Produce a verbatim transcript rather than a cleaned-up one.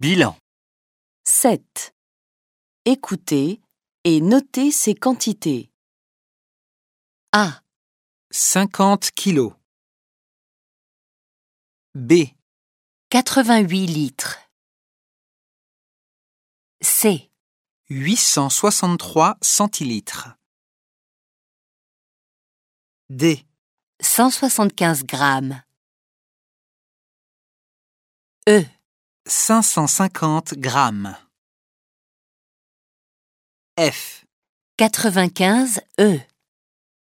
Bilan. sept. Écoutez et notez ces quantités. A. cinquante kilos. B. quatre-vingt-huit litres. C. huit cent soixante-trois centilitres. D. cent soixante-quinze grammes. E. cinq cent cinquante grammes. F. quatre-vingt-quinze E.